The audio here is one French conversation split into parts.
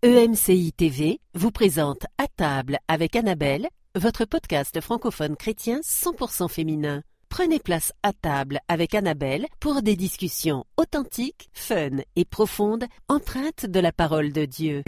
EMCI TV vous présente À table avec Annabelle, votre podcast francophone chrétien 100% féminin. Prenez place à table avec Annabelle pour des discussions authentiques, fun et profondes, empreintes de la parole de Dieu.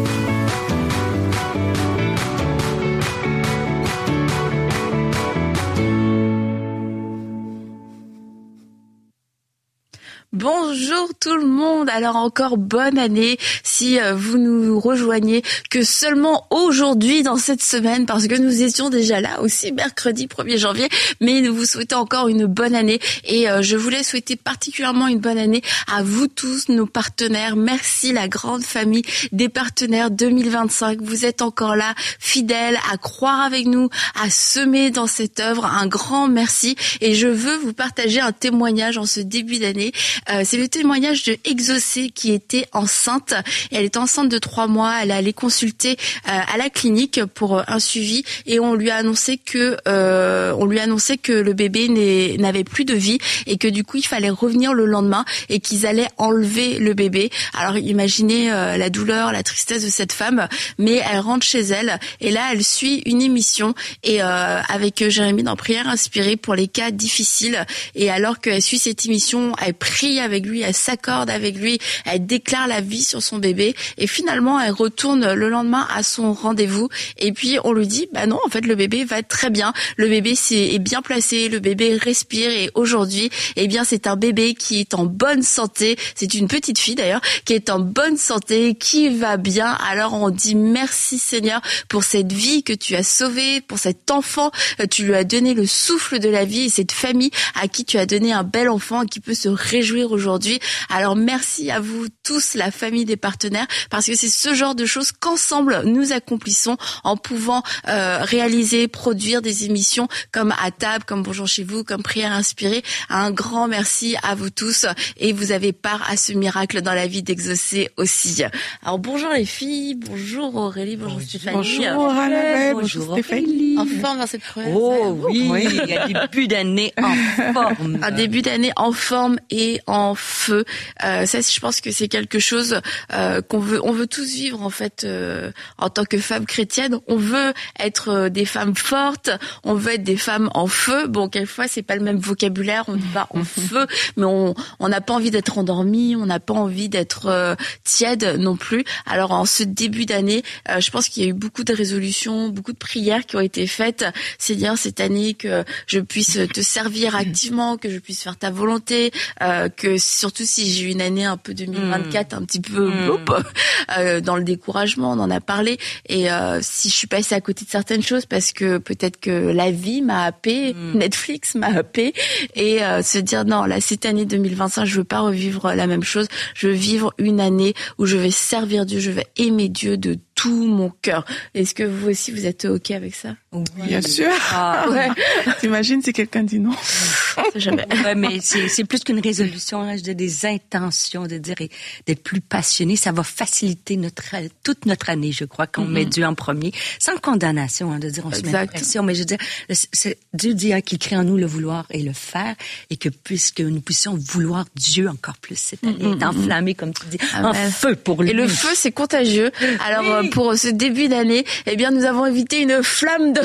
Bonjour tout le monde, alors encore bonne année si vous nous rejoignez que seulement aujourd'hui dans cette semaine parce que nous étions déjà là aussi mercredi 1er janvier, mais nous vous souhaitons encore une bonne année et je voulais souhaiter particulièrement une bonne année à vous tous, nos partenaires. Merci la grande famille des partenaires 2025, vous êtes encore là, fidèles à croire avec nous, à semer dans cette œuvre, un grand merci et je veux vous partager un témoignage en ce début d'année. C'est le témoignage de Exaucée qui était enceinte. Elle est enceinte de 3 mois. Elle est allée consulter à la clinique pour un suivi et on lui a annoncé que le bébé n'avait plus de vie et que du coup il fallait revenir le lendemain et qu'ils allaient enlever le bébé. Alors imaginez la douleur, la tristesse de cette femme, mais elle rentre chez elle et là elle suit une émission et avec Jérémy dans Prière Inspirée pour les cas difficiles et alors qu'elle suit cette émission, elle prie avec lui, elle s'accorde avec lui, elle déclare la vie sur son bébé et finalement elle retourne le lendemain à son rendez-vous et puis on lui dit bah non en fait le bébé va très bien, le bébé est bien placé, le bébé respire et aujourd'hui eh bien c'est un bébé qui est en bonne santé, c'est une petite fille d'ailleurs qui est en bonne santé, qui va bien. Alors on dit merci Seigneur pour cette vie que tu as sauvée, pour cet enfant, tu lui as donné le souffle de la vie et cette famille à qui tu as donné un bel enfant qui peut se réjouir aujourd'hui. Alors merci à vous tous, la famille des partenaires, parce que c'est ce genre de choses qu'ensemble nous accomplissons en pouvant réaliser, produire des émissions comme À table, comme Bonjour chez vous, comme Prière Inspirée. Un grand merci à vous tous et vous avez part à ce miracle dans la vie d'Exaucée aussi. Alors bonjour les filles, bonjour Aurélie, bonjour Stéphanie. Bonjour Annabelle, bonjour Stéphanie. En forme dans cette première oui, il y a un début d'année en forme. Un début d'année en forme et en feu. Ça, je pense que c'est quelque chose on veut tous vivre en fait en tant que femmes chrétiennes. On veut être des femmes fortes, on veut être des femmes en feu. Bon, quelquefois c'est pas le même vocabulaire, on dit pas en feu, mais on n'a pas envie d'être endormi, on n'a pas envie d'être tiède non plus. Alors en ce début d'année, je pense qu'il y a eu beaucoup de résolutions, beaucoup de prières qui ont été faites. Seigneur, cette année que je puisse te servir activement, que je puisse faire ta volonté, que surtout si j'ai eu une année un peu 2024 un petit peu dans le découragement, on en a parlé et si je suis passée à côté de certaines choses parce que peut-être que la vie m'a happée, Netflix m'a happée et se dire non, là cette année 2025 je veux pas revivre la même chose, je veux vivre une année où je vais servir Dieu, je vais aimer Dieu de tout mon cœur. Est-ce que vous aussi vous êtes OK avec ça? Oui. Bien sûr. Ah, ouais. T'imagines si quelqu'un dit non? Jamais. Ouais, mais c'est plus qu'une résolution, hein, des intentions, de dire d'être plus passionné. Ça va faciliter toute notre année, je crois, quand on met Dieu en premier, sans condamnation, hein, de dire on se met la pression. Mais je veux dire, Dieu dit qu'il crée en nous le vouloir et le faire, et que puisque nous puissions vouloir Dieu encore plus cette année, être enflammé, comme tu dis, en feu pour lui. Et le feu, c'est contagieux. Alors pour ce début d'année, eh bien nous avons invité une flamme de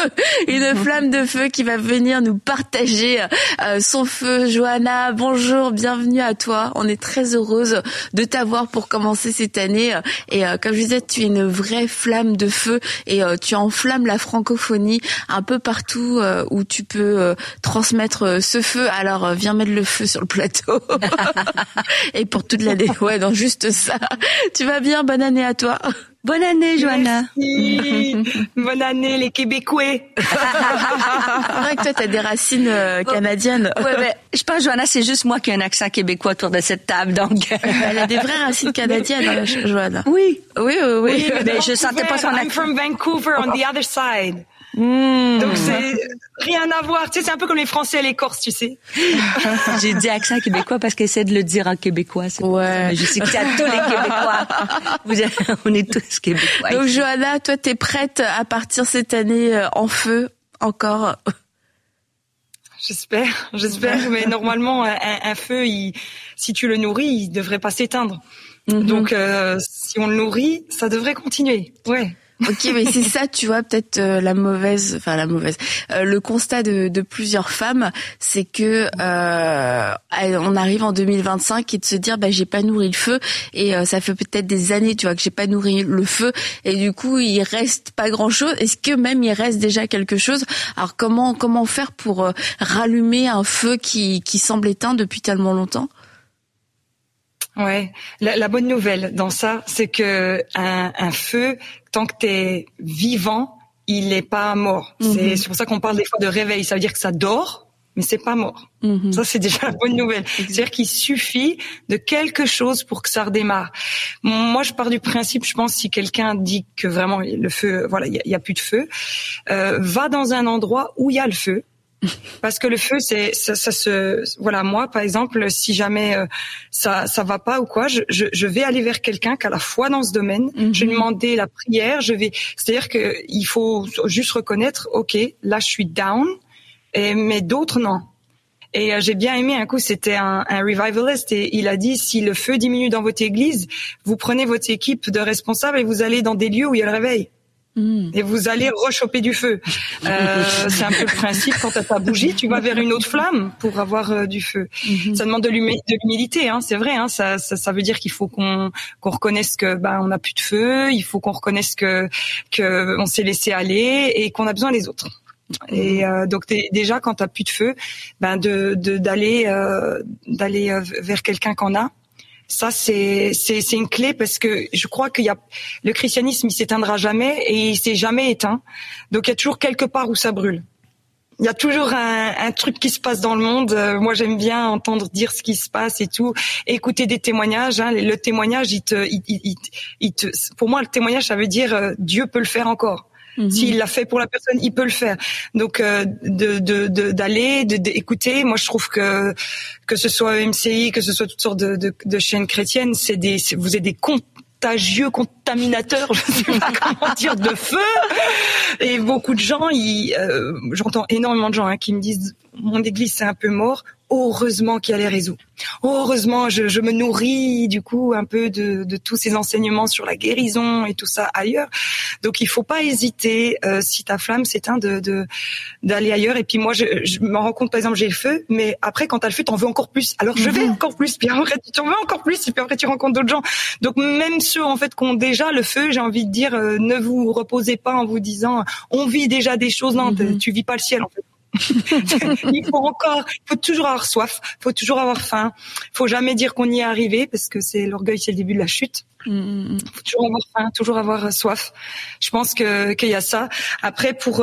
feu qui va venir nous partager son feu. Johanna, bonjour, bienvenue à toi. On est très heureuse de t'avoir pour commencer cette année. Et comme je disais, tu es une vraie flamme de feu et tu enflammes la francophonie un peu partout où tu peux transmettre ce feu. Alors viens mettre le feu sur le plateau. Et pour toute l'année, ouais, non, juste ça. Tu vas bien? Bonne année à toi. Bonne année, Johanna. Merci. Bonne année, les Québécois. C'est vrai que toi, t'as des racines canadiennes. Ouais, mais je pense, Johanna, c'est juste moi qui ai un accent québécois autour de cette table, donc. Elle a des vraies racines canadiennes, Johanna. Oui. Oui. Mais je sentais pas son accent. I'm from Vancouver, on the other side. Donc c'est rien à voir, tu sais, c'est un peu comme les Français et les Corses, tu sais. J'ai dit accent québécois parce qu'elle essaie de le dire en québécois. Ouais. Mais je sais que c'est à tous les Québécois. On est tous Québécois. Donc Johanna, toi t'es prête à partir cette année en feu encore? J'espère, mais normalement un feu, si tu le nourris, il devrait pas s'éteindre. Donc si on le nourrit, ça devrait continuer. Ouais. Ok, mais c'est ça, tu vois, peut-être le constat de plusieurs femmes, c'est que on arrive en 2025 et de se dire j'ai pas nourri le feu et ça fait peut-être des années, tu vois, que j'ai pas nourri le feu et du coup il reste pas grand-chose. Est-ce que même il reste déjà quelque chose? Alors comment faire pour rallumer un feu qui semble éteint depuis tellement longtemps? Ouais, la bonne nouvelle dans ça, c'est que un feu, tant que t'es vivant, il est pas mort. C'est pour ça qu'on parle des fois de réveil. Ça veut dire que ça dort, mais c'est pas mort. Ça, c'est déjà la bonne nouvelle. C'est-à-dire qu'il suffit de quelque chose pour que ça redémarre. Moi, je pars du principe, je pense, si quelqu'un dit que vraiment le feu, voilà, il y a plus de feu, va dans un endroit où il y a le feu. Parce que le feu, voilà, moi, par exemple, si jamais ça va pas ou quoi, je vais aller vers quelqu'un qui a la foi dans ce domaine. Je vais demander la prière. C'est-à-dire que il faut juste reconnaître, ok, là, je suis down, mais d'autres non. Et j'ai bien aimé un coup, c'était un revivalist et il a dit si le feu diminue dans votre église, vous prenez votre équipe de responsables et vous allez dans des lieux où il y a le réveil. Et vous allez rechoper du feu. C'est un peu le principe, quand t'as ta bougie, tu vas vers une autre flamme pour avoir du feu. Ça demande de l'humilité, hein, c'est vrai. Hein, ça veut dire qu'il faut qu'on reconnaisse que on n'a plus de feu, il faut qu'on reconnaisse que on s'est laissé aller et qu'on a besoin des autres. Et donc déjà quand t'as plus de feu, d'aller vers quelqu'un qu'on a. Ça c'est une clé parce que je crois qu'il y a le christianisme, il s'éteindra jamais et il s'est jamais éteint. Donc il y a toujours quelque part où ça brûle. Il y a toujours un truc qui se passe dans le monde. Moi j'aime bien entendre dire ce qui se passe et tout, écouter des témoignages. Hein. Le témoignage, pour moi le témoignage ça veut dire Dieu peut le faire encore. S'il l'a fait pour la personne, il peut le faire. Donc d'aller, d'écouter. Moi, je trouve que ce soit MCI, que ce soit toutes sortes de chaînes chrétiennes, vous êtes des contagieux contaminateurs, je sais pas comment dire, de feu. Et beaucoup de gens, j'entends énormément de gens qui me disent mon église c'est un peu mort. Heureusement qu'il y a les réseaux. Heureusement, je me nourris du coup un peu de tous ces enseignements sur la guérison et tout ça ailleurs. Donc il faut pas hésiter si ta flamme s'éteint d'aller ailleurs. Et puis moi je me rends compte par exemple j'ai le feu, mais après quand t'as le feu t'en veux encore plus. Alors je vais encore plus, puis après tu en veux encore plus, et puis après tu rencontres d'autres gens. Donc même ceux en fait qui ont déjà le feu, j'ai envie de dire ne vous reposez pas en vous disant on vit déjà des choses. Non, tu vis pas le ciel en fait. Il faut toujours avoir soif, faut toujours avoir faim, faut jamais dire qu'on y est arrivé parce que l'orgueil c'est le début de la chute. Faut toujours avoir faim, toujours avoir soif. Je pense qu'il y a ça. Après pour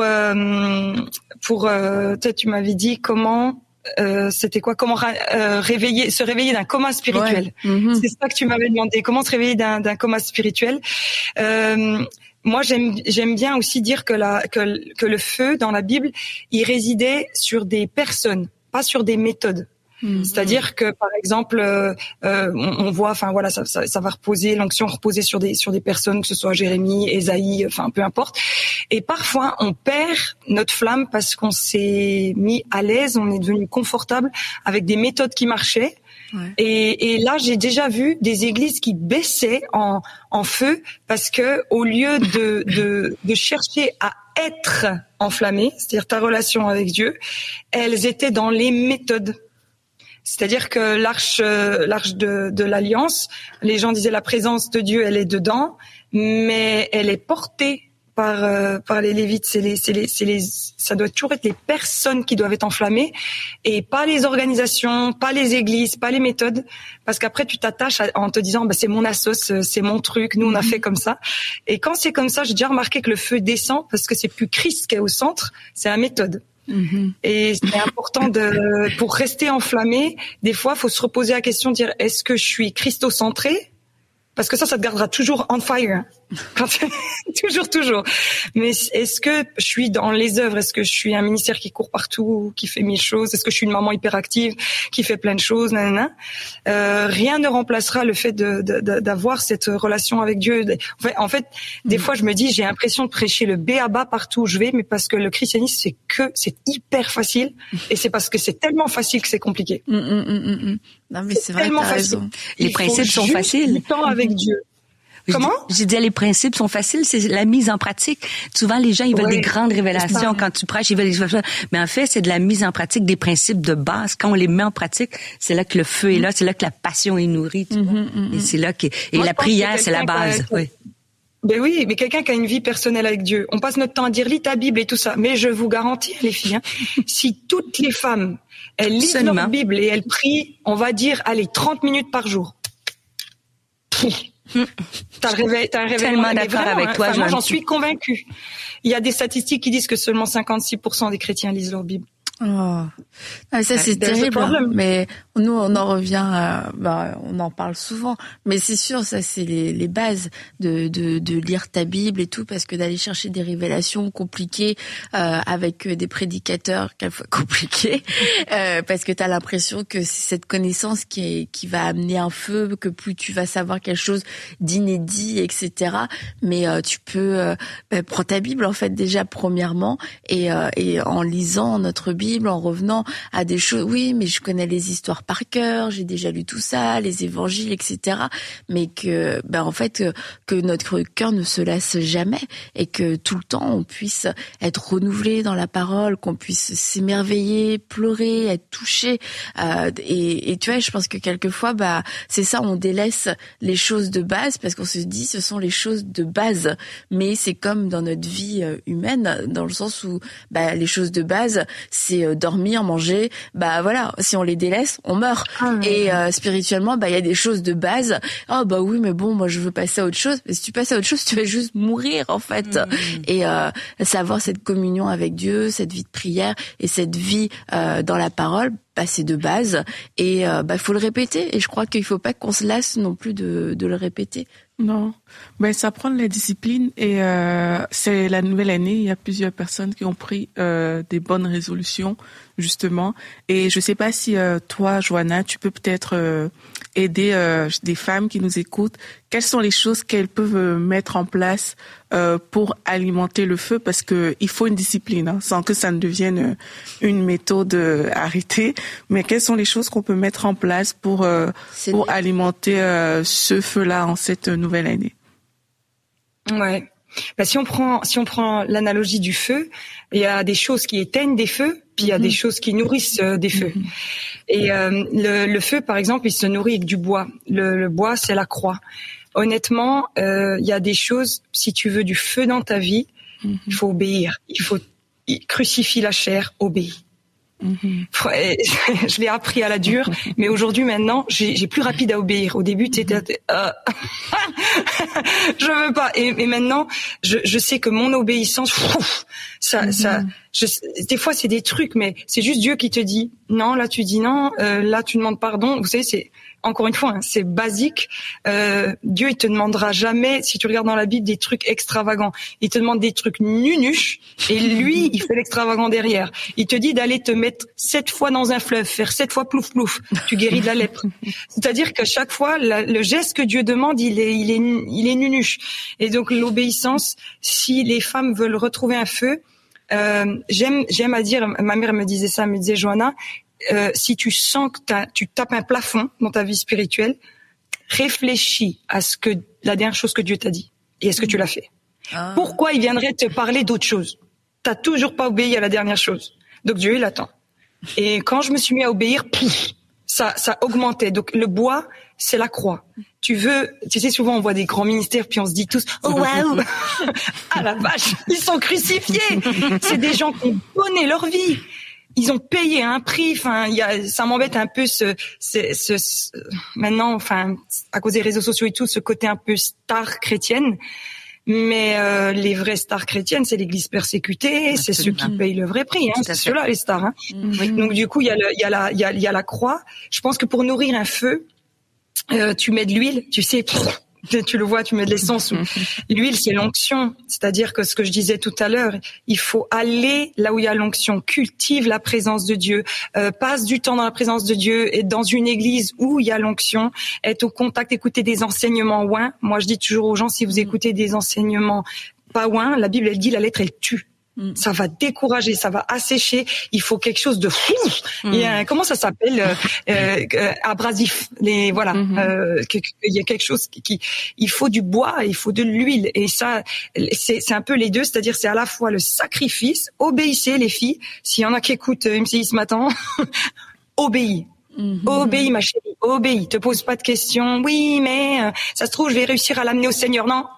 toi tu m'avais dit comment c'était quoi? Comment se réveiller d'un coma spirituel. Ouais. C'est ça que tu m'avais demandé. Comment se réveiller d'un coma spirituel? Moi, j'aime bien aussi dire que le feu dans la Bible, il résidait sur des personnes, pas sur des méthodes. C'est-à-dire que par exemple, on voit, enfin voilà, ça va reposer, l'onction reposer sur des personnes, que ce soit Jérémie, Ésaïe, enfin peu importe. Et parfois, on perd notre flamme parce qu'on s'est mis à l'aise, on est devenu confortable avec des méthodes qui marchaient. Ouais. Et là, j'ai déjà vu des églises qui baissaient en feu parce que au lieu de chercher à être enflammées, c'est-à-dire ta relation avec Dieu, elles étaient dans les méthodes. C'est-à-dire que l'arche de l'alliance, les gens disaient la présence de Dieu, elle est dedans, mais elle est portée par les Lévites. Ça doit toujours être les personnes qui doivent être enflammées et pas les organisations, pas les églises, pas les méthodes, parce qu'après tu t'attaches en te disant c'est mon assos, c'est mon truc, nous on a fait comme ça. Et quand c'est comme ça, j'ai déjà remarqué que le feu descend parce que c'est plus Christ qui est au centre, c'est la méthode. Et c'est important pour rester enflammé, des fois faut se reposer la question, dire est-ce que je suis christocentré? Parce que ça te gardera toujours on fire. Toujours. Mais est-ce que je suis dans les œuvres? Est-ce que je suis un ministère qui court partout, qui fait 1000 choses? Est-ce que je suis une maman hyperactive qui fait plein de choses? Rien ne remplacera le fait d'avoir cette relation avec Dieu. En fait, des fois, je me dis, j'ai l'impression de prêcher le b.a.-ba partout où je vais, mais parce que le christianisme, c'est hyper facile, et c'est parce que c'est tellement facile que c'est compliqué. Non, mais c'est vrai, tellement t'as raison. Les principes sont faciles. Du temps avec Dieu. Comment? Je disais, les principes sont faciles, c'est la mise en pratique. Souvent, les gens, ils veulent des grandes révélations quand tu prêches, ils veulent ça. Mais en fait, c'est de la mise en pratique des principes de base. Quand on les met en pratique, c'est là que le feu est là, c'est là que la passion est nourrie, tu vois. Et c'est là que, et la prière, c'est la base. Oui. Ben oui, mais quelqu'un qui a une vie personnelle avec Dieu. On passe notre temps à dire, lis ta Bible et tout ça. Mais je vous garantis, les filles, si toutes les femmes, elles lisent leur Bible et elles prient, on va dire, allez, 30 minutes par jour. T'as un réveil. Tellement d'accord avec toi, moi, j'en suis convaincue. Il y a des statistiques qui disent que seulement 56% des chrétiens lisent leur Bible. Oh. Ah, ça c'est terrible, mais nous on en revient on en parle souvent, mais c'est sûr, ça c'est les bases de lire ta Bible et tout, parce que d'aller chercher des révélations compliquées avec des prédicateurs quelquefois compliqués, parce que t'as l'impression que c'est cette connaissance qui va amener un feu, que plus tu vas savoir quelque chose d'inédit, etc. Mais tu peux prends ta Bible en fait déjà premièrement, et en lisant notre Bible, en revenant à des choses, oui, mais je connais les histoires par cœur, j'ai déjà lu tout ça, les évangiles, etc. Mais que, en fait, que notre cœur ne se lasse jamais, et que tout le temps on puisse être renouvelé dans la parole, qu'on puisse s'émerveiller, pleurer, être touché. Et tu vois, je pense que quelquefois, c'est ça, on délaisse les choses de base parce qu'on se dit, ce sont les choses de base. Mais c'est comme dans notre vie humaine, dans le sens où, les choses de base, c'est dormir, manger, voilà, si on les délaisse, on meurt. Et spirituellement, il y a des choses de base. Oh oui, mais bon, moi je veux passer à autre chose. Mais si tu passes à autre chose, tu vas juste mourir en fait. Et savoir cette communion avec Dieu, cette vie de prière et cette vie dans la parole, c'est de base. Et faut le répéter. Et je crois qu'il faut pas qu'on se lasse non plus de le répéter. Non, ça prend la discipline, et c'est la nouvelle année. Il y a plusieurs personnes qui ont pris des bonnes résolutions justement. Et je sais pas si toi, Joanna, tu peux peut-être aider des femmes qui nous écoutent. Quelles sont les choses qu'elles peuvent mettre en place pour alimenter le feu, parce que il faut une discipline, sans que ça ne devienne une méthode arrêtée. Mais quelles sont les choses qu'on peut mettre en place pour alimenter ce feu-là en cette nouvelle année? Ouais. Si on prend l'analogie du feu, il y a des choses qui éteignent des feux, puis il y a des choses qui nourrissent des feux. Et le feu, par exemple, il se nourrit avec du bois. Le bois, c'est la croix. Honnêtement, il y a des choses, si tu veux du feu dans ta vie, il faut obéir. Il faut crucifier la chair, obéir. Je l'ai appris à la dure, mais aujourd'hui maintenant j'ai plus rapide à obéir. Au début c'était je veux pas, et maintenant je sais que mon obéissance, des fois c'est des trucs, mais c'est juste Dieu qui te dit non, là tu dis non, là tu demandes pardon. Vous savez, c'est encore une fois, c'est basique. Dieu, il te demandera jamais, si tu regardes dans la Bible, des trucs extravagants. Il te demande des trucs nunuches, et lui, il fait l'extravagant derrière. Il te dit d'aller te mettre 7 fois dans un fleuve, faire 7 fois plouf plouf. Tu guéris de la lèpre. C'est-à-dire qu'à chaque fois, le geste que Dieu demande, il est nunuche. Et donc l'obéissance, si les femmes veulent retrouver un feu, j'aime à dire, ma mère me disait ça, elle me disait, Joanna, si tu sens que tu tapes un plafond dans ta vie spirituelle, réfléchis à la dernière chose que Dieu t'a dit. Et est-ce que tu l'as fait? Pourquoi il viendrait te parler d'autre chose? T'as toujours pas obéi à la dernière chose. Donc Dieu, il attend. Et quand je me suis mis à obéir, ça augmentait. Donc le bois, c'est la croix. Tu sais, souvent on voit des grands ministères, puis on se dit tous, oh waouh, ah la vache, ils sont crucifiés. C'est des gens qui ont donné leur vie. Ils ont payé un prix. Enfin, ça m'embête un peu maintenant, à cause des réseaux sociaux et tout, ce côté un peu star chrétienne. Mais les vraies stars chrétiennes, c'est l'Église persécutée, c'est ceux qui payent le vrai prix. C'est ceux-là les stars. Oui. Donc du coup, il y a la croix. Je pense que pour nourrir un feu, tu mets de l'huile, tu sais. Tu le vois, tu mets de l'essence. L'huile, c'est l'onction. C'est-à-dire que ce que je disais tout à l'heure, il faut aller là où il y a l'onction. Cultive la présence de Dieu. Passe du temps dans la présence de Dieu, et dans une église où il y a l'onction. Être au contact, écouter des enseignements ouin. Moi, je dis toujours aux gens, si vous écoutez des enseignements pas ouin, la Bible, elle dit, la lettre, elle tue. Ça va décourager, ça va assécher. Il faut quelque chose de fou. Comment ça s'appelle, abrasif. Il y a quelque chose il faut du bois, il faut de l'huile. Et ça, c'est un peu les deux. C'est-à-dire, c'est à la fois le sacrifice. Obéissez, les filles. S'il y en a qui écoutent MCI ce matin, obéis. Obéis, ma chérie, obéis. Te pose pas de questions. Oui, mais ça se trouve, je vais réussir à l'amener au Seigneur. Non.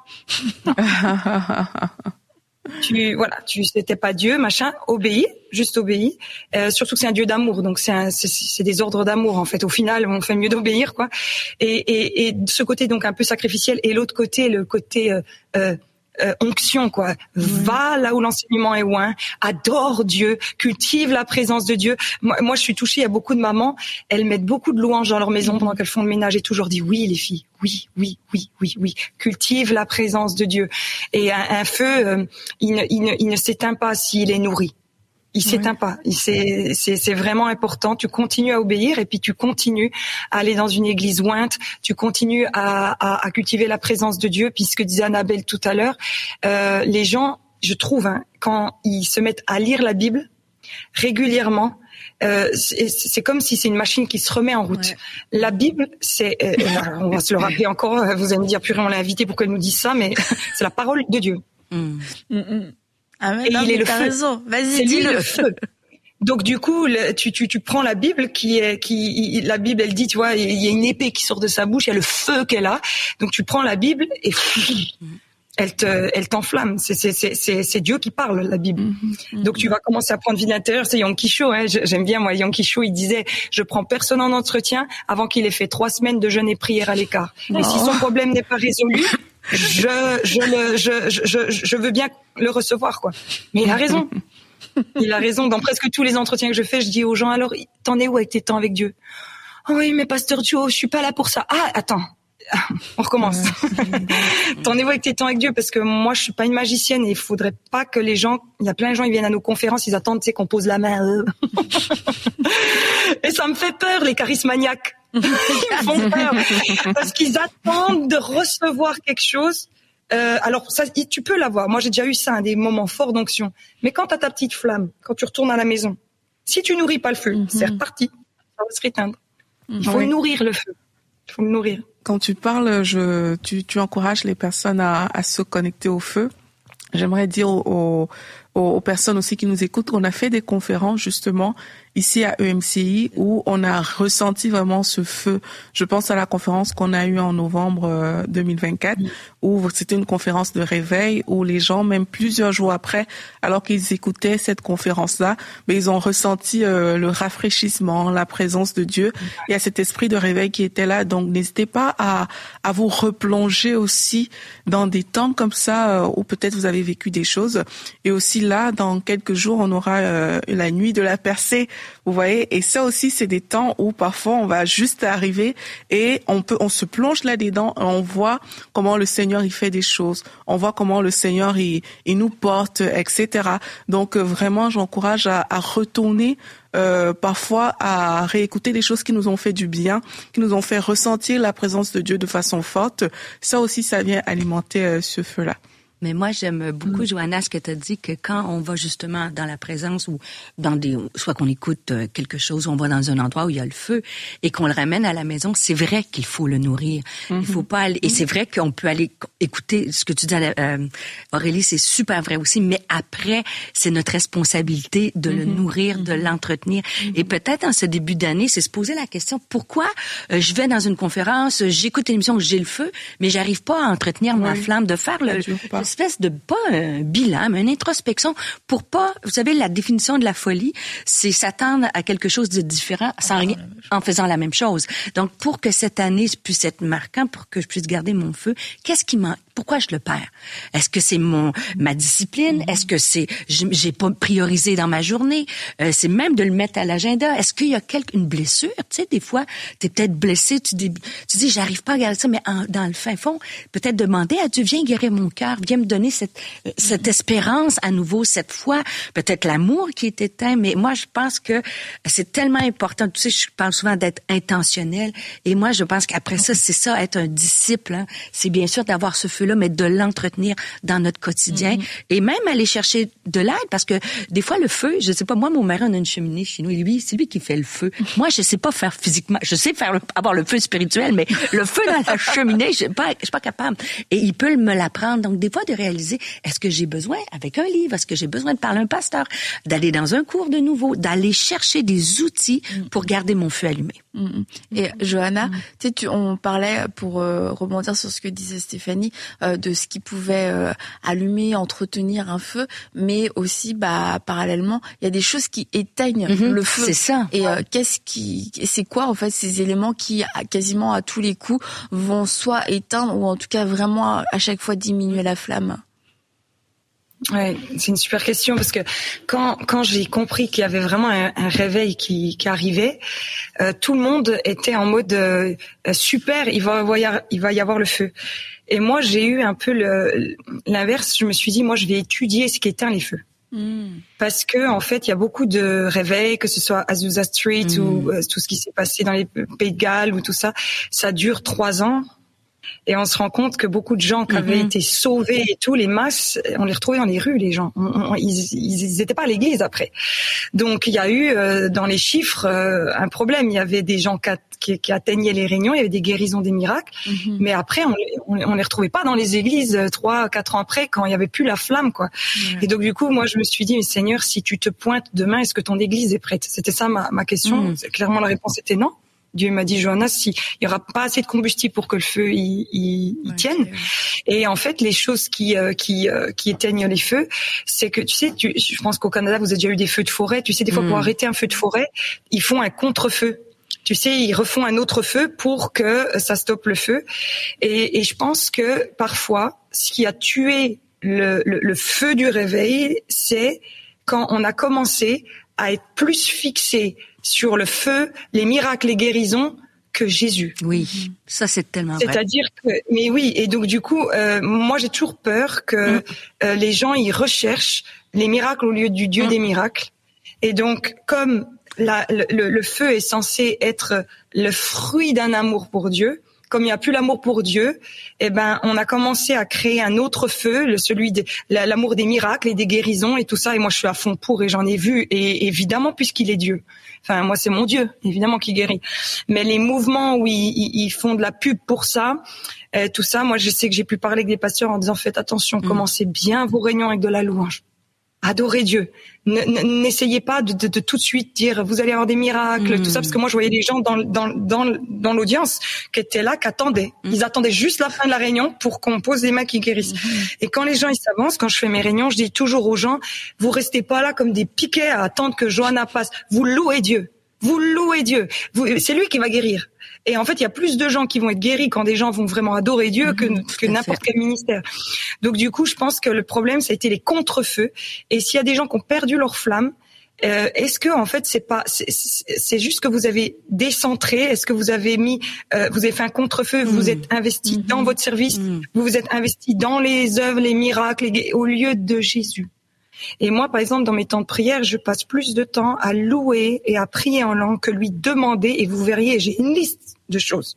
C'était pas Dieu, machin. Obéis, juste obéis. Surtout que c'est un Dieu d'amour, donc c'est des ordres d'amour en fait. Au final, on fait mieux d'obéir, quoi. Et de ce côté donc un peu sacrificiel, et l'autre côté, le côté onction, quoi. Va là où l'enseignement est loin, adore Dieu, cultive la présence de Dieu. Moi, je suis touchée, il y a beaucoup de mamans, elles mettent beaucoup de louanges dans leur maison pendant qu'elles font le ménage, et toujours dit oui, les filles, oui, cultive la présence de Dieu. Et un feu, il ne s'éteint pas s'il est nourri. Il s'éteint pas. C'est vraiment important. Tu continues à obéir, et puis tu continues à aller dans une église ointe. Tu continues à cultiver la présence de Dieu. Puis ce que disait Annabelle tout à l'heure, les gens, je trouve, quand ils se mettent à lire la Bible régulièrement, c'est comme si c'est une machine qui se remet en route. Ouais. La Bible, on va se le rappeler encore. Vous allez me dire, purée, on l'a invité pour qu'elle nous dise ça, mais c'est la parole de Dieu. Ah ouais, non, mais t'as raison. Vas-y, dis-le. Feu. Donc du coup, tu prends la Bible la Bible, elle dit, tu vois, il y a une épée qui sort de sa bouche, il y a le feu qu'elle a. Donc tu prends la Bible et elle t'enflamme. C'est Dieu qui parle, la Bible. Donc tu vas commencer à prendre vie de l'intérieur. C'est Yom Kishou, j'aime bien, moi, Yom Kishou, il disait, je prends personne en entretien avant qu'il ait fait 3 semaines de jeûne et prière à l'écart. Et si son problème n'est pas résolu, je veux bien le recevoir, quoi. Mais il a raison. Il a raison. Dans presque tous les entretiens que je fais, je dis aux gens, alors, t'en es où avec tes temps avec Dieu? Oh oui, mais pasteur Joe, je suis pas là pour ça. Ah, attends. On recommence. T'en es où avec tes temps avec Dieu? Parce que moi, je suis pas une magicienne, et il faudrait pas que il y a plein de gens, ils viennent à nos conférences, ils attendent, tu sais, qu'on pose la main. Et ça me fait peur, les charismaniaques. Ils font peur. Parce qu'ils attendent de recevoir quelque chose. Alors ça, tu peux l'avoir. Moi, j'ai déjà eu ça, des moments forts d'onction. Mais quand t'as ta petite flamme, quand tu retournes à la maison, si tu nourris pas le feu, c'est reparti. Ça va se réteindre. Il faut nourrir le feu. Il faut le nourrir. Quand tu parles, tu encourages les personnes à se connecter au feu. J'aimerais dire aux personnes aussi qui nous écoutent qu'on a fait des conférences justement ici à EMCI où on a ressenti vraiment ce feu. Je pense à la conférence qu'on a eue en novembre 2024 où c'était une conférence de réveil où les gens, même plusieurs jours après, alors qu'ils écoutaient cette conférence-là, mais ils ont ressenti le rafraîchissement, la présence de Dieu. Il y a cet esprit de réveil qui était là. Donc n'hésitez pas à vous replonger aussi dans des temps comme ça où peut-être vous avez vécu des choses. Et aussi là, dans quelques jours, on aura la nuit de la percée. Vous voyez, et ça aussi, c'est des temps où parfois on va juste arriver et on se plonge là-dedans, on voit comment le Seigneur il fait des choses, on voit comment le Seigneur il nous porte, etc. Donc vraiment, j'encourage à retourner parfois à réécouter des choses qui nous ont fait du bien, qui nous ont fait ressentir la présence de Dieu de façon forte. Ça aussi, ça vient alimenter ce feu-là. Mais moi, j'aime beaucoup, Johanna, ce que tu as dit, que quand on va justement dans la présence ou soit qu'on écoute quelque chose, ou on va dans un endroit où il y a le feu et qu'on le ramène à la maison, c'est vrai qu'il faut le nourrir. Il faut pas aller, et c'est vrai qu'on peut aller écouter ce que tu dis, Aurélie, c'est super vrai aussi, mais après, c'est notre responsabilité de le nourrir, de l'entretenir. Et peut-être en ce début d'année, c'est se poser la question, pourquoi je vais dans une conférence, j'écoute une émission, j'ai le feu, mais j'arrive pas à entretenir ma flamme, de faire espèce de pas un bilan, mais une introspection pour pas, vous savez, la définition de la folie, c'est s'attendre à quelque chose de différent en faisant la même chose. Donc, pour que cette année puisse être marquant, pour que je puisse garder mon feu, qu'est-ce qui manque? Pourquoi je le perds? Est-ce que c'est ma discipline? Est-ce que c'est j'ai pas priorisé dans ma journée? C'est même de le mettre à l'agenda. Est-ce qu'il y a une blessure? Tu sais, des fois, t'es peut-être blessé, tu dis j'arrive pas à garder ça, mais dans le fin fond, peut-être demander à Dieu, viens guérir mon cœur, viens me donner cette espérance à nouveau, cette foi, peut-être l'amour qui est éteint, mais moi, je pense que c'est tellement important. Tu sais, je parle souvent d'être intentionnel, et moi, je pense qu'après ça, c'est ça, être un disciple, hein. C'est bien sûr d'avoir ce feu feu-là, mais de l'entretenir dans notre quotidien et même aller chercher de l'aide parce que des fois, le feu, je sais pas, moi, mon mari, on a une cheminée chez nous et lui, c'est lui qui fait le feu. Moi, je sais pas faire physiquement, je sais avoir le feu spirituel, mais le feu dans la cheminée, je suis pas capable. Et il peut me l'apprendre. Donc, des fois, de réaliser, est-ce que j'ai besoin, avec un livre, est-ce que j'ai besoin de parler à un pasteur, d'aller dans un cours de nouveau, d'aller chercher des outils pour garder mon feu allumé. Et Johanna, on parlait, pour rebondir sur ce que disait Stéphanie, de ce qui pouvait allumer, entretenir un feu, mais aussi, parallèlement, il y a des choses qui éteignent le feu. C'est ça. Et c'est quoi en fait ces éléments qui, quasiment à tous les coups, vont soit éteindre ou en tout cas vraiment à chaque fois diminuer la flamme? Ouais, c'est une super question parce que quand j'ai compris qu'il y avait vraiment un réveil qui arrivait, tout le monde était en mode super, il va y avoir le feu. Et moi, j'ai eu un peu l'inverse. Je me suis dit, moi, je vais étudier ce qui éteint les feux. Parce que en fait, il y a beaucoup de réveils, que ce soit Azusa Street ou tout ce qui s'est passé dans les Pays de Galles ou tout ça. Ça dure 3 ans. Et on se rend compte que beaucoup de gens qui avaient été sauvés et tout, les masses, on les retrouvait dans les rues, les gens. Ils étaient pas à l'église après. Donc il y a eu dans les chiffres un problème. Il y avait des gens qui atteignaient les réunions, il y avait des guérisons, des miracles. Mais après, on les retrouvait pas dans les églises 3-4 ans après, quand il y avait plus la flamme, quoi. Et donc du coup, moi je me suis dit, mais Seigneur, si tu te pointes demain, est-ce que ton église est prête? C'était ça ma question. Clairement, la réponse était non. Dieu m'a dit, Johanna, s'il y aura pas assez de combustible pour que le feu il tienne. Et en fait, les choses qui éteignent les feux, c'est que tu sais, je pense qu'au Canada, vous avez déjà eu des feux de forêt. Tu sais, des fois pour arrêter un feu de forêt, ils font un contre-feu. Tu sais, ils refont un autre feu pour que ça stoppe le feu. Et je pense que parfois, ce qui a tué le feu du réveil, c'est quand on a commencé à être plus fixé sur le feu, les miracles, les guérisons, que Jésus. Oui, ça c'est tellement vrai. C'est-à-dire que, mais oui, et donc du coup, moi j'ai toujours peur que les gens ils recherchent les miracles au lieu du Dieu des miracles. Et donc, comme le feu est censé être le fruit d'un amour pour Dieu, comme il n'y a plus l'amour pour Dieu, eh ben, on a commencé à créer un autre feu, celui de l'amour des miracles et des guérisons et tout ça. Et moi, je suis à fond pour et j'en ai vu. Et évidemment, puisqu'il est Dieu. Enfin, moi, c'est mon Dieu, évidemment, qui guérit. Mais les mouvements où ils font de la pub pour ça, tout ça, moi, je sais que j'ai pu parler avec des pasteurs en disant, faites attention, commencez bien vos réunions avec de la louange. Adorez Dieu. N'essayez pas de tout de suite dire vous allez avoir des miracles, tout ça, parce que moi je voyais des gens dans l'audience qui étaient là, qui attendaient. Ils attendaient juste la fin de la réunion pour qu'on pose les mains qui guérissent. Et quand les gens ils s'avancent, quand je fais mes réunions, je dis toujours aux gens, vous restez pas là comme des piquets à attendre que Johanna passe. Vous louez Dieu. Vous louez Dieu. C'est lui qui va guérir. Et en fait, il y a plus de gens qui vont être guéris quand des gens vont vraiment adorer Dieu que n'importe quel ministère. Donc du coup, je pense que le problème, ça a été les contre-feux. Et s'il y a des gens qui ont perdu leur flamme, est-ce que en fait c'est juste que vous avez décentré? Est-ce que vous avez vous avez fait un contre-feu? Vous vous êtes investi dans votre service? Vous vous êtes investi dans les œuvres, les miracles, au lieu de Jésus? Et moi, par exemple, dans mes temps de prière, je passe plus de temps à louer et à prier en langue que lui demander. Et vous verriez, j'ai une liste de choses.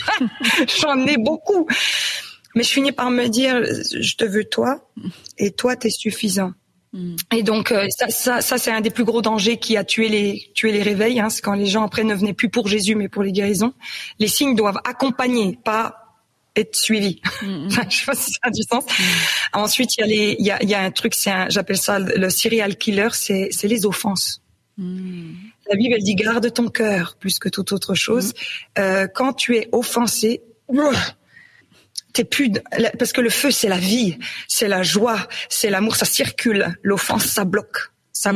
J'en ai beaucoup. Mais je finis par me dire, je te veux toi, et toi, t'es suffisant. Et donc, ça c'est un des plus gros dangers qui a tué les réveils. C'est quand les gens après ne venaient plus pour Jésus, mais pour les guérisons. Les signes doivent accompagner, pas être suivi. Je sais pas si ça a du sens. Ensuite, il y a un truc, j'appelle ça le serial killer, c'est les offenses. La Bible, elle dit garde ton cœur plus que toute autre chose. Quand tu es offensé, t'es plus, parce que le feu, c'est la vie, c'est la joie, c'est l'amour, ça circule. L'offense, ça bloque.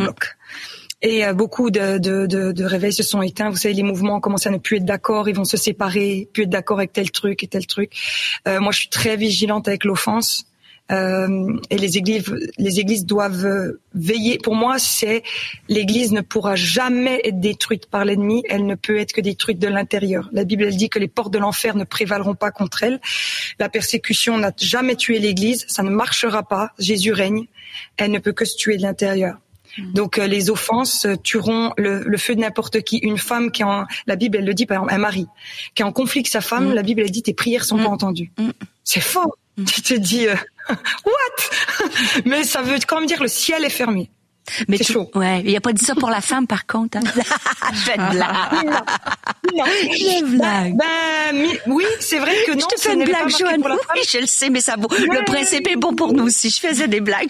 Et beaucoup de réveils se sont éteints. Vous savez, les mouvements ont commencé à ne plus être d'accord. Ils vont se séparer, plus être d'accord avec tel truc et tel truc. Moi, je suis très vigilante avec l'offense. Et les églises doivent veiller. Pour moi, l'église ne pourra jamais être détruite par l'ennemi. Elle ne peut être que détruite de l'intérieur. La Bible, elle dit que les portes de l'enfer ne prévaleront pas contre elle. La persécution n'a jamais tué l'église. Ça ne marchera pas. Jésus règne. Elle ne peut que se tuer de l'intérieur. Donc les offenses tueront le feu de n'importe qui. Une femme la Bible elle le dit par exemple, un mari qui est en conflit avec sa femme, la Bible elle dit tes prières sont pas entendues. C'est faux. Tu te dis what? Mais ça veut quand même dire le ciel est fermé. Mais c'est chaud. Ouais, il a pas dit ça pour la femme par contre. Hein? Je fais une blague. Non. Une blague. Oui, c'est vrai que non. Je te fais une blague, Joanne. Oui, je le sais, mais ça vaut. Ouais. Le principe est bon pour nous aussi. Je faisais des blagues.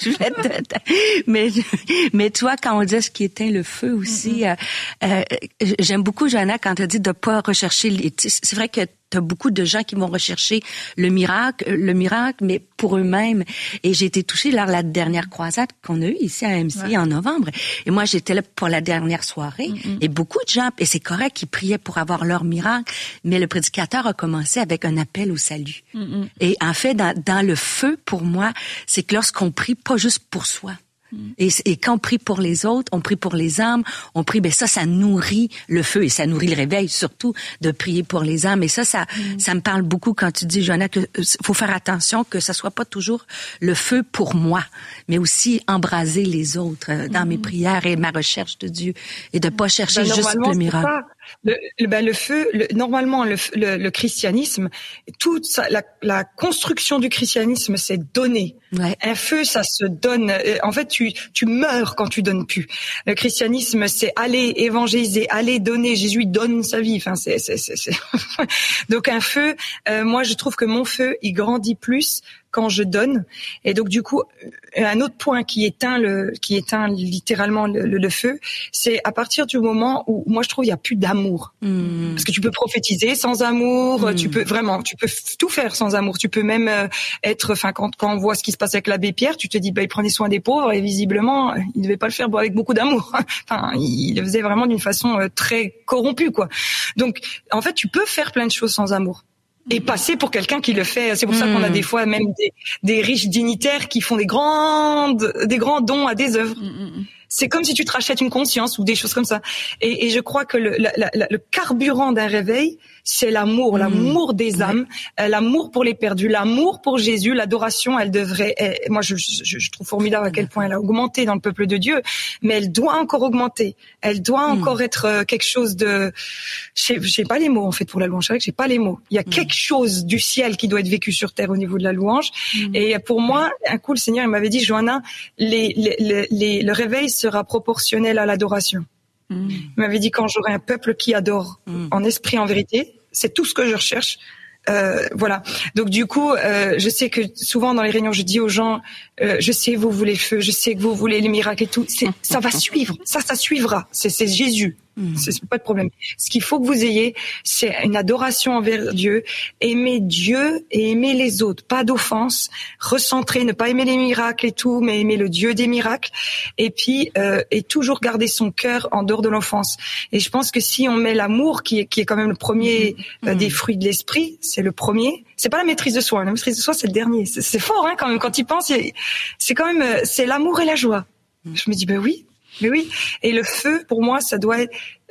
Mais toi, quand on dit ce qui éteint le feu aussi, j'aime beaucoup, Joanna, quand tu as dit de pas rechercher c'est vrai que t'as beaucoup de gens qui vont rechercher le miracle, mais pour eux-mêmes. Et j'ai été touchée lors de la dernière croisade qu'on a eue ici à MC en novembre. Et moi, j'étais là pour la dernière soirée. Et beaucoup de gens, et c'est correct, qui priaient pour avoir leur miracle, mais le prédicateur a commencé avec un appel au salut. Et en fait, dans le feu, pour moi, c'est que lorsqu'on prie pas juste pour soi, et quand on prie pour les autres, on prie pour les âmes, on prie, ça nourrit le feu et ça nourrit le réveil, surtout de prier pour les âmes. Et ça me parle beaucoup quand tu dis, Joanna, que faut faire attention que ça soit pas toujours le feu pour moi, mais aussi embraser les autres dans mes prières et ma recherche de Dieu et de pas chercher juste le miracle. Le feu, normalement, le christianisme, toute la construction du christianisme, c'est donner. Ouais. Un feu, ça se donne. En fait, tu meurs quand tu donnes plus. Le christianisme, c'est aller évangéliser, aller donner. Jésus donne sa vie. Enfin, c'est. Donc un feu, moi, je trouve que mon feu, il grandit plus quand je donne. Et donc du coup, un autre point qui éteint littéralement le feu, c'est à partir du moment où moi je trouve il y a plus d'amour. Parce que tu peux prophétiser sans amour, tu peux tout faire sans amour. Tu peux même quand on voit ce qui se passe avec l'abbé Pierre, tu te dis il prenait soin des pauvres et visiblement il devait pas le faire avec beaucoup d'amour. Enfin, il le faisait vraiment d'une façon très corrompue quoi. Donc en fait, tu peux faire plein de choses sans amour. Et passer pour quelqu'un qui le fait. C'est pour ça qu'on a des fois même des riches dignitaires qui font des grands dons à des œuvres. C'est comme si tu te rachètes une conscience ou des choses comme ça. Et je crois que le carburant d'un réveil, c'est l'amour des âmes, l'amour pour les perdus, l'amour pour Jésus, l'adoration. Elle devrait, moi je trouve formidable à quel point elle a augmenté dans le peuple de Dieu, mais elle doit encore augmenter. Elle doit encore être quelque chose de, j'ai pas les mots en fait pour la louange. C'est vrai que j'ai pas les mots. Il y a quelque chose du ciel qui doit être vécu sur terre au niveau de la louange. Et pour moi, un coup le Seigneur il m'avait dit, Joanna, le réveil sera proportionnel à l'adoration. Il m'avait dit quand j'aurai un peuple qui adore en esprit, en vérité, c'est tout ce que je recherche. Voilà. Donc du coup, je sais que souvent dans les réunions, je dis aux gens, je sais que vous voulez le feu, je sais que vous voulez les miracles et tout. Ça va suivre. Ça suivra. C'est Jésus. C'est pas de problème. Ce qu'il faut que vous ayez, c'est une adoration envers Dieu, aimer Dieu et aimer les autres. Pas d'offense, recentrer, ne pas aimer les miracles et tout, mais aimer le Dieu des miracles. Et puis, et toujours garder son cœur en dehors de l'offense. Et je pense que si on met l'amour, qui est quand même le premier des fruits de l'esprit, c'est le premier. C'est pas la maîtrise de soi. La maîtrise de soi, c'est le dernier. C'est fort, hein, quand même. Quand tu penses, c'est quand même, c'est l'amour et la joie. Je me dis, oui. Mais oui, et le feu, pour moi, ça doit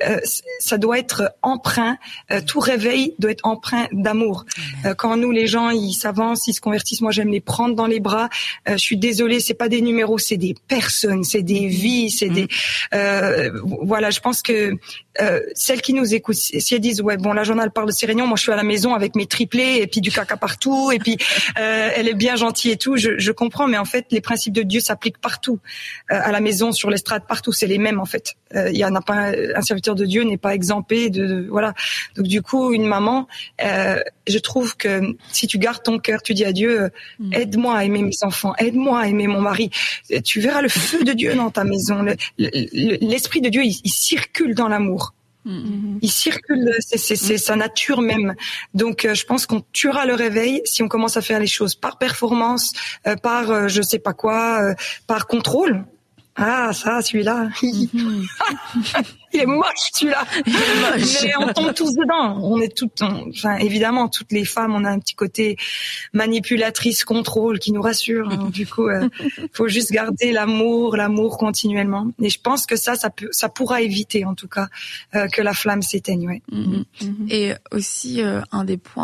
être empreint. Tout réveil doit être empreint d'amour. Quand nous, les gens, ils s'avancent, ils se convertissent, moi, j'aime les prendre dans les bras. Je suis désolée, c'est pas des numéros, c'est des personnes, c'est des vies, c'est des. Voilà, je pense que celles qui nous écoutent, si elles disent la journal parle de ces réunions, moi, je suis à la maison avec mes triplés et puis du caca partout et puis elle est bien gentille et tout. Je comprends, mais en fait, les principes de Dieu s'appliquent partout, à la maison, sur l'estrade, partout, c'est les mêmes en fait. Il y en a pas un serviteur de Dieu n'est pas exempté de voilà. Donc du coup, une maman, je trouve que si tu gardes ton cœur, tu dis à Dieu, aide-moi à aimer mes enfants, aide-moi à aimer mon mari. Tu verras le feu de Dieu dans ta maison. L'esprit de Dieu, il circule dans l'amour. Il circule, c'est sa nature même. Donc, je pense qu'on tuera le réveil si on commence à faire les choses par performance, par je sais pas quoi, par contrôle. Ah, ça, celui-là. Il est moche, celui-là. Mais on tombe tous dedans. On est évidemment, toutes les femmes, on a un petit côté manipulatrice, contrôle qui nous rassure. Du coup, faut juste garder l'amour continuellement. Et je pense que ça pourra éviter, en tout cas, que la flamme s'éteigne, ouais. Et aussi, un des points,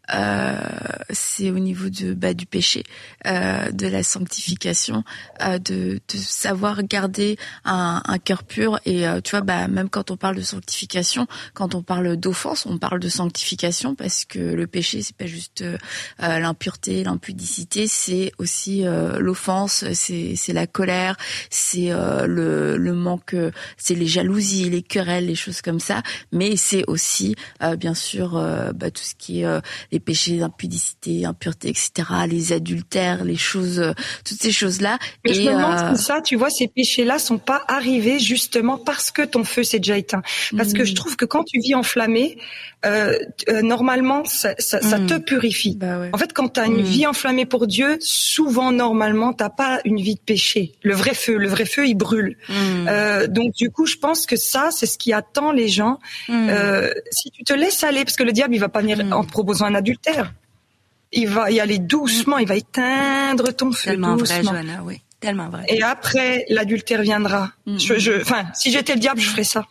c'est au niveau du péché, de la sanctification, de savoir garder un cœur pur. Et tu vois, même quand on parle de sanctification, quand on parle d'offense, on parle de sanctification, parce que le péché, c'est pas juste l'impureté, l'impudicité, c'est aussi l'offense, c'est la colère, c'est le manque, c'est les jalousies, les querelles, les choses comme ça. Mais c'est aussi bien sûr tout ce qui est les péchés d'impudicité, impureté, etc., les adultères, les choses, toutes ces choses-là. Mais je me demande si ça, tu vois, ces péchés-là sont pas arrivés justement parce que ton feu s'est déjà éteint. Parce que je trouve que quand tu vis enflammé, normalement, ça te purifie. Ouais. En fait, quand tu as une vie enflammée pour Dieu, souvent, normalement, t'as pas une vie de péché. Le vrai feu, il brûle. Donc, du coup, je pense que ça, c'est ce qui attend les gens. Si tu te laisses aller, parce que le diable, il va pas venir en te proposant un adultère. Il va y aller doucement, il va éteindre ton feu. Tellement doucement. vrai, Johanna, oui. Tellement vrai. Et après, l'adultère viendra. Si j'étais le diable, je ferais ça.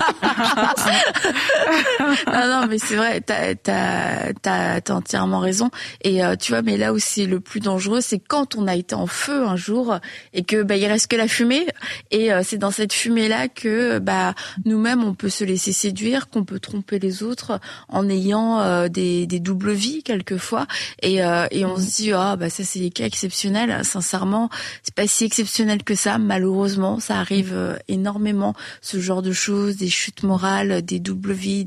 non, mais c'est vrai, t'as entièrement raison. Et tu vois, mais là où c'est le plus dangereux, c'est quand on a été en feu un jour et que il reste que la fumée. Et c'est dans cette fumée-là que nous-mêmes on peut se laisser séduire, qu'on peut tromper les autres en ayant des doubles vies quelquefois. Et on se dit ça c'est des cas exceptionnels. Sincèrement, c'est pas si exceptionnel que ça. Malheureusement, ça arrive énormément, ce genre de choses, des chutes morales, des doubles vies,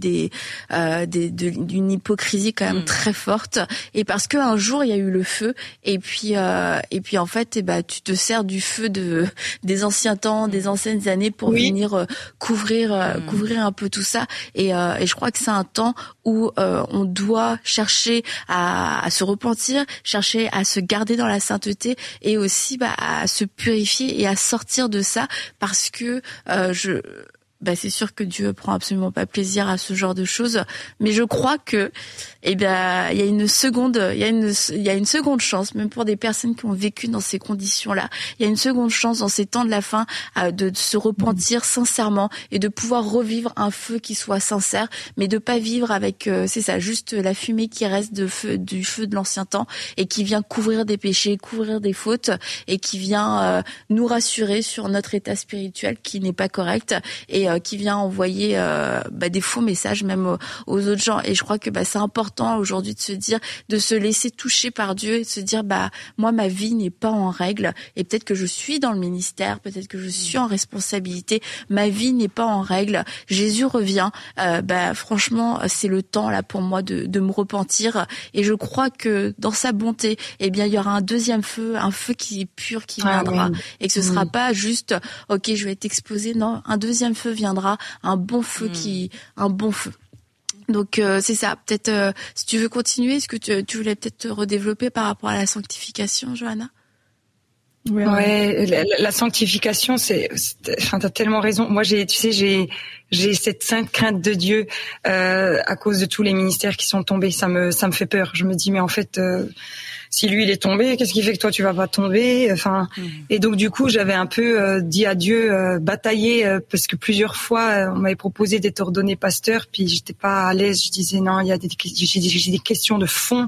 d'une hypocrisie quand même très forte. Et parce que un jour il y a eu le feu, et puis en fait, tu te sers du feu des anciens temps, des anciennes années pour venir couvrir un peu tout ça. Et je crois que c'est un temps où on doit chercher à se repentir, chercher à se garder dans la sainteté, et aussi à se purifier et à sortir de ça, parce que c'est sûr que Dieu prend absolument pas plaisir à ce genre de choses, mais je crois que il y a une seconde chance, même pour des personnes qui ont vécu dans ces conditions-là. Il y a une seconde chance dans ces temps de la fin de se repentir sincèrement et de pouvoir revivre un feu qui soit sincère, mais de pas vivre avec juste la fumée qui reste du feu de l'ancien temps et qui vient couvrir des péchés, couvrir des fautes, et qui vient nous rassurer sur notre état spirituel qui n'est pas correct, et qui vient envoyer des faux messages même aux autres gens. Et je crois que c'est important aujourd'hui de se dire, de se laisser toucher par Dieu et de se dire moi ma vie n'est pas en règle, et peut-être que je suis dans le ministère, peut-être que je suis en responsabilité, ma vie n'est pas en règle, Jésus revient, franchement c'est le temps là pour moi de me repentir, et je crois que dans sa bonté il y aura un deuxième feu, un feu qui est pur, qui viendra, et que ce sera pas juste ok je vais être exposé, non, un deuxième feu viendra, un bon feu un bon feu. Donc c'est ça. Peut-être si tu veux continuer, est-ce que tu voulais peut-être te redévelopper par rapport à la sanctification, Johanna? Ouais, la sanctification, t'as tellement raison. Moi, j'ai cette sainte crainte de Dieu à cause de tous les ministères qui sont tombés. Ça me fait peur. Je me dis mais en fait. Si lui il est tombé, qu'est-ce qui fait que toi tu vas pas tomber? Et donc du coup j'avais un peu dit à Dieu, bataillé, parce que plusieurs fois on m'avait proposé d'être ordonné pasteur, puis j'étais pas à l'aise. Je disais non, j'ai des questions de fond.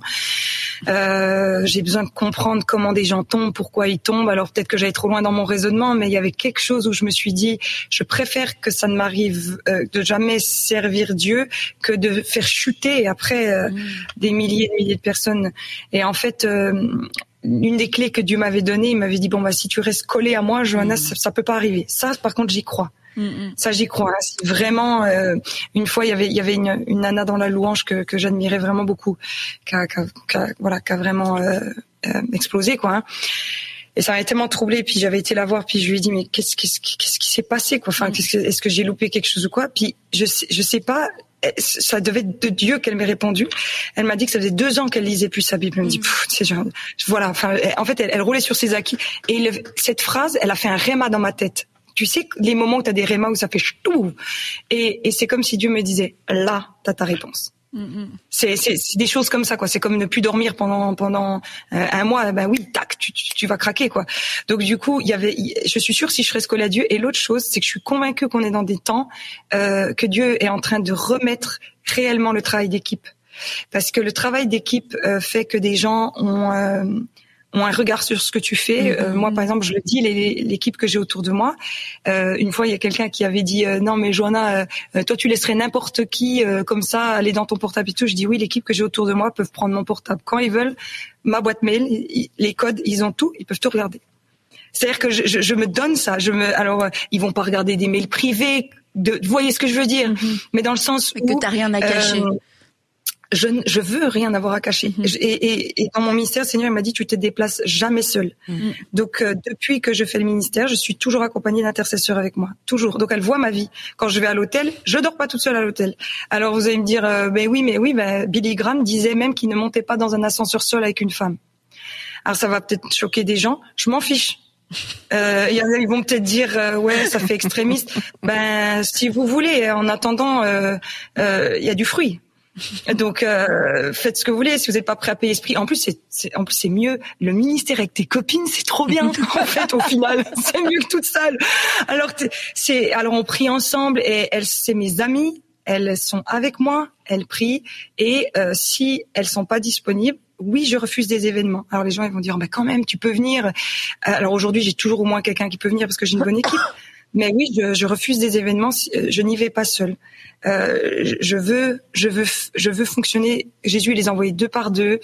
J'ai besoin de comprendre comment des gens tombent, pourquoi ils tombent. Alors peut-être que j'allais trop loin dans mon raisonnement, mais il y avait quelque chose où je me suis dit, je préfère que ça ne m'arrive de jamais servir Dieu que de faire chuter après des milliers de personnes. Et en fait une des clés que Dieu m'avait données, il m'avait dit si tu restes collé à moi, Johanna, ça peut pas arriver. Ça, par contre, j'y crois. Ça, j'y crois. Si vraiment, une fois, il y avait une nana dans la louange que j'admirais vraiment beaucoup, qui a vraiment explosé, quoi. Hein. Et ça m'avait tellement troublée. Puis j'avais été la voir, puis je lui ai dit mais qu'est-ce qui s'est passé, quoi. Enfin, est-ce que j'ai loupé quelque chose ou quoi? Puis je sais pas. Ça devait être de Dieu qu'elle m'ait répondu. Elle m'a dit que ça faisait 2 ans qu'elle lisait plus sa Bible. Elle me dit, voilà. Enfin, en fait, elle roulait sur ses acquis. Et cette phrase, elle a fait un réma dans ma tête. Tu sais, les moments où t'as des rémas où ça fait ch'tou. Et c'est comme si Dieu me disait, là, t'as ta réponse. C'est des choses comme ça, quoi. C'est comme ne plus dormir pendant un mois. Oui, tac, tu vas craquer, quoi. Donc du coup, je suis sûre si je serais collée à Dieu. Et l'autre chose, c'est que je suis convaincue qu'on est dans des temps que Dieu est en train de remettre réellement le travail d'équipe. Parce que le travail d'équipe fait que des gens ont un regard sur ce que tu fais. Moi, par exemple, je le dis, l'équipe que j'ai autour de moi. Une fois, il y a quelqu'un qui avait dit non, mais Johanna, toi, tu laisserais n'importe qui comme ça aller dans ton portable et tout. Je dis oui, l'équipe que j'ai autour de moi peuvent prendre mon portable quand ils veulent, ma boîte mail, les codes, ils ont tout, ils peuvent tout regarder. C'est-à-dire que je me donne ça. Alors, ils vont pas regarder des mails privés. Vous voyez ce que je veux dire? Mais dans le sens où que t'as rien à cacher. Je veux rien avoir à cacher. Et dans mon ministère, le Seigneur il m'a dit, tu te déplaces jamais seul. Donc, depuis que je fais le ministère, je suis toujours accompagnée d'intercesseurs avec moi. Toujours. Donc, elle voit ma vie. Quand je vais à l'hôtel, je dors pas toute seule à l'hôtel. Alors, vous allez me dire, Billy Graham disait même qu'il ne montait pas dans un ascenseur seul avec une femme. Alors, ça va peut-être choquer des gens. Je m'en fiche. Ils vont peut-être dire ouais, ça fait extrémiste. Ben, si vous voulez, en attendant, il y a du fruit. Donc faites ce que vous voulez. Si vous n'êtes pas prêt à payer ce prix, en plus c'est mieux. Le ministère avec tes copines, c'est trop bien. En fait, au final, c'est mieux que toute seule. Alors on prie ensemble et c'est mes amies. Elles sont avec moi, elles prient et si elles sont pas disponibles. Oui, je refuse des événements. Alors les gens ils vont dire, quand même, tu peux venir. Alors aujourd'hui, j'ai toujours au moins quelqu'un qui peut venir parce que j'ai une bonne équipe. Mais oui, je refuse des événements. Je n'y vais pas seule. Je veux fonctionner. Jésus les a envoyés 2 par 2.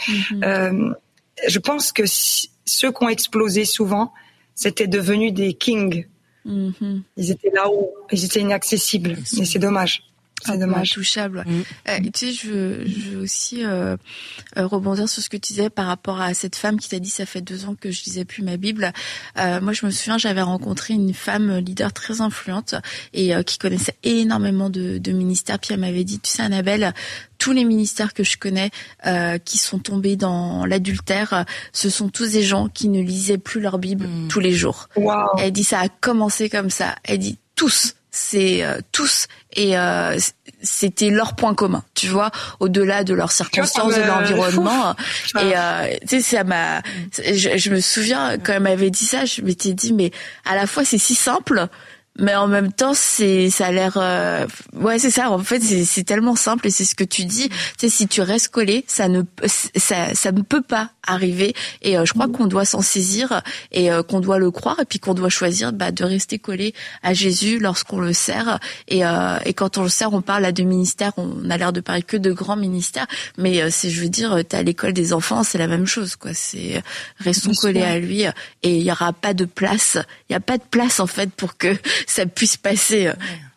Je pense que ceux qui ont explosé souvent, c'était devenu des kings. Ils étaient là-haut, ils étaient inaccessibles. Mais c'est dommage. C'est dommage. Intouchable. Tu sais, je veux aussi rebondir sur ce que tu disais par rapport à cette femme qui t'a dit ça fait 2 ans que je lisais plus ma Bible. Moi, je me souviens, j'avais rencontré une femme leader très influente et qui connaissait énormément de ministères. Puis elle m'avait dit, tu sais, Annabelle, tous les ministères que je connais qui sont tombés dans l'adultère, ce sont tous des gens qui ne lisaient plus leur Bible tous les jours. Wow. Elle dit, ça a commencé comme ça. Elle dit, tous. C'est tous et c'était leur point commun, tu vois, au-delà de leurs circonstances, de l'environnement. Et tu sais, ça m'a. Je me souviens quand elle m'avait dit ça, je m'étais dit mais à la fois c'est si simple. Mais en même temps, ça a l'air, ouais, c'est ça. En fait, c'est tellement simple et c'est ce que tu dis. Tu sais, si tu restes collé, ça ne peut pas arriver. Et je crois qu'on doit s'en saisir et qu'on doit le croire et puis qu'on doit choisir, de rester collé à Jésus lorsqu'on le sert. Et quand on le sert, on parle à de ministères. On a l'air de parler que de grands ministères, mais je veux dire, t'es à l'école des enfants, c'est la même chose, quoi. C'est restons collés à lui et il y aura pas de place. Il y a pas de place en fait pour que ça puisse passer.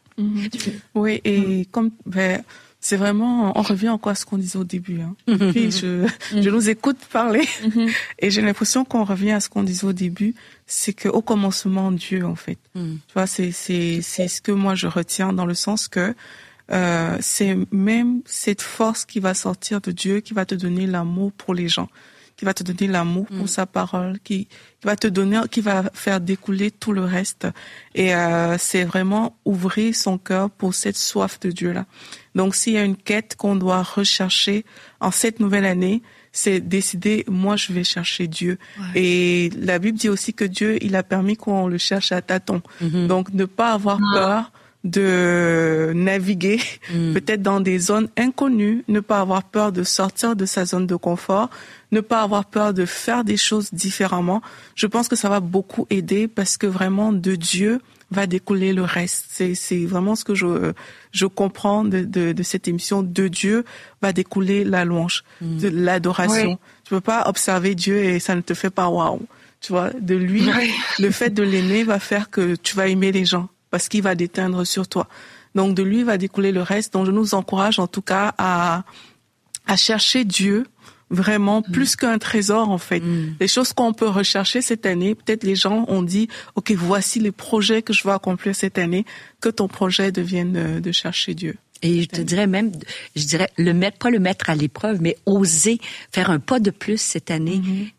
Oui, et comme c'est vraiment, on revient encore à ce qu'on disait au début. Puis je nous écoute parler et j'ai l'impression qu'on revient à ce qu'on disait au début, c'est que au commencement Dieu en fait. Tu vois, c'est ce que moi je retiens dans le sens que c'est même cette force qui va sortir de Dieu qui va te donner l'amour pour les gens, qui va te donner l'amour pour sa parole, qui va te donner, qui va faire découler tout le reste. Et c'est vraiment ouvrir son cœur pour cette soif de Dieu-là. Donc, s'il y a une quête qu'on doit rechercher en cette nouvelle année, c'est décider, moi, je vais chercher Dieu. Ouais. Et la Bible dit aussi que Dieu, il a permis qu'on le cherche à tâtons. Donc, ne pas avoir peur de naviguer peut-être dans des zones inconnues, ne pas avoir peur de sortir de sa zone de confort, ne pas avoir peur de faire des choses différemment. Je pense que ça va beaucoup aider parce que vraiment de Dieu va découler le reste. C'est vraiment ce que je comprends de cette émission. De Dieu va découler la louange, de l'adoration. Oui. Tu peux pas observer Dieu et ça ne te fait pas waouh. Tu vois, de lui, le fait de l'aimer va faire que tu vas aimer les gens parce qu'il va déteindre sur toi. Donc de lui va découler le reste. Donc je nous encourage en tout cas à chercher Dieu vraiment plus qu'un trésor en fait. Les choses qu'on peut rechercher cette année, peut-être les gens ont dit OK, voici les projets que je veux accomplir cette année, que ton projet devienne de chercher Dieu. Et je te dirais même, pas le mettre à l'épreuve, mais oser faire un pas de plus cette année.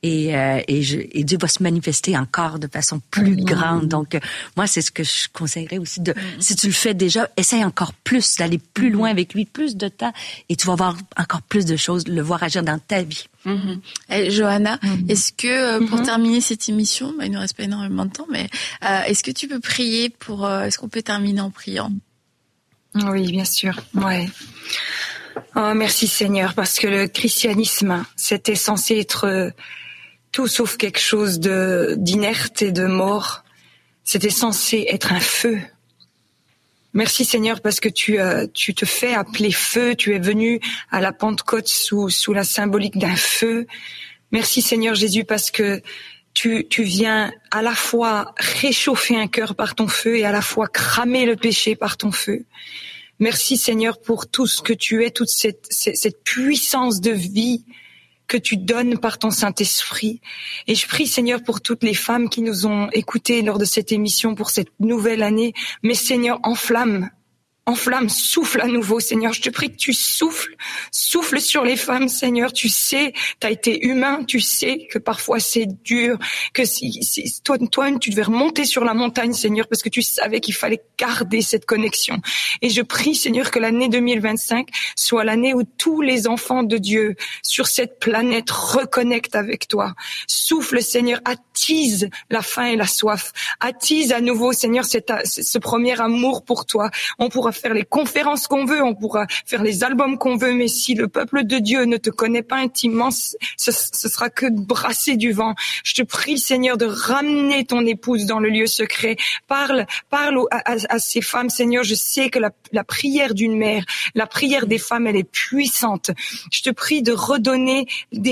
Et Dieu va se manifester encore de façon plus grande. Donc, moi, c'est ce que je conseillerais aussi si tu le fais déjà, essaye encore plus, d'aller plus loin avec lui, plus de temps, et tu vas voir encore plus de choses, le voir agir dans ta vie. Et Johanna, est-ce que, pour terminer cette émission, il ne reste pas énormément de temps, mais, est-ce que tu peux prier est-ce qu'on peut terminer en priant? Oui, bien sûr. Ouais. Oh, merci Seigneur, parce que le christianisme, c'était censé être tout sauf quelque chose d'inerte et de mort. C'était censé être un feu. Merci Seigneur, parce que tu te fais appeler feu. Tu es venu à la Pentecôte sous la symbolique d'un feu. Merci Seigneur Jésus, parce que tu viens à la fois réchauffer un cœur par ton feu et à la fois cramer le péché par ton feu. Merci Seigneur pour tout ce que tu es, toute cette puissance de vie que tu donnes par ton Saint-Esprit. Et je prie Seigneur pour toutes les femmes qui nous ont écoutées lors de cette émission pour cette nouvelle année. Mais Seigneur, enflamme, souffle à nouveau, Seigneur. Je te prie que tu souffles sur les femmes, Seigneur. Tu sais, tu as été humain, tu sais que parfois c'est dur, que si toi-même tu devais remonter sur la montagne, Seigneur, parce que tu savais qu'il fallait garder cette connexion. Et je prie, Seigneur, que l'année 2025 soit l'année où tous les enfants de Dieu sur cette planète reconnectent avec toi. Souffle, Seigneur, attise la faim et la soif. Attise à nouveau, Seigneur, ce premier amour pour toi. On pourra faire les conférences qu'on veut, on pourra faire les albums qu'on veut, mais si le peuple de Dieu ne te connaît pas intimement, ce sera que de brasser du vent. Je te prie, Seigneur, de ramener ton épouse dans le lieu secret. Parle à ces femmes, Seigneur. Je sais que la prière d'une mère, la prière des femmes, elle est puissante. Je te prie de redonner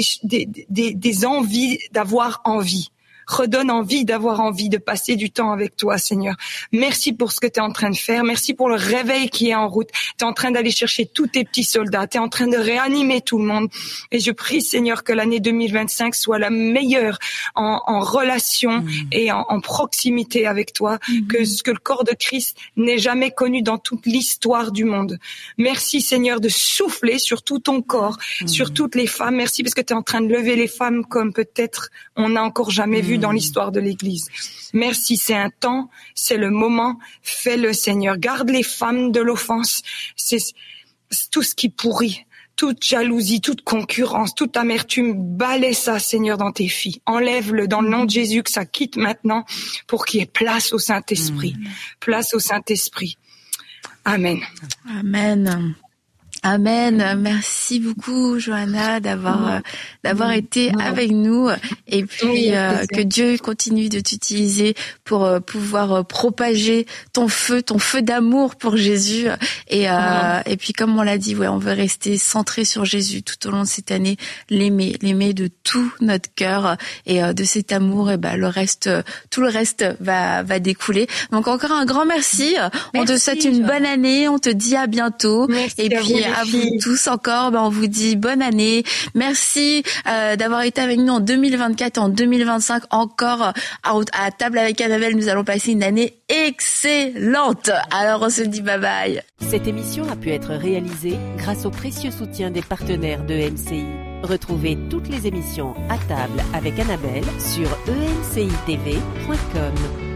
des envies, d'avoir envie. Redonne envie d'avoir envie de passer du temps avec toi, Seigneur. Merci pour ce que tu es en train de faire. Merci pour le réveil qui est en route. Tu es en train d'aller chercher tous tes petits soldats. Tu es en train de réanimer tout le monde. Et je prie, Seigneur, que l'année 2025 soit la meilleure en relation et en proximité avec toi, que ce que le corps de Christ n'ait jamais connu dans toute l'histoire du monde. Merci, Seigneur, de souffler sur tout ton corps, sur toutes les femmes. Merci parce que tu es en train de lever les femmes comme peut-être on n'a encore jamais vu dans l'histoire de l'Église. Merci, c'est un temps, c'est le moment. Fais-le, Seigneur. Garde les femmes de l'offense. C'est tout ce qui pourrit, toute jalousie, toute concurrence, toute amertume. Balaie ça, Seigneur, dans tes filles. Enlève-le dans le nom de Jésus, que ça quitte maintenant pour qu'il y ait place au Saint-Esprit. Place au Saint-Esprit. Amen. Amen. Amen. Merci beaucoup, Johanna, d'avoir été avec nous, et puis que Dieu continue de t'utiliser pour pouvoir propager ton feu d'amour pour Jésus, et puis comme on l'a dit, on veut rester centré sur Jésus tout au long de cette année, l'aimer de tout notre cœur, et de cet amour, et tout le reste va découler. Donc encore un grand merci. On te souhaite une bonne année, on te dit à bientôt. Merci, et puis à vous tous encore, on vous dit bonne année. Merci d'avoir été avec nous en 2024 et en 2025 encore à table avec Annabelle. Nous allons passer une année excellente. Alors on se dit bye bye. Cette émission a pu être réalisée grâce au précieux soutien des partenaires de MCI. Retrouvez toutes les émissions à table avec Annabelle sur emcitv.com.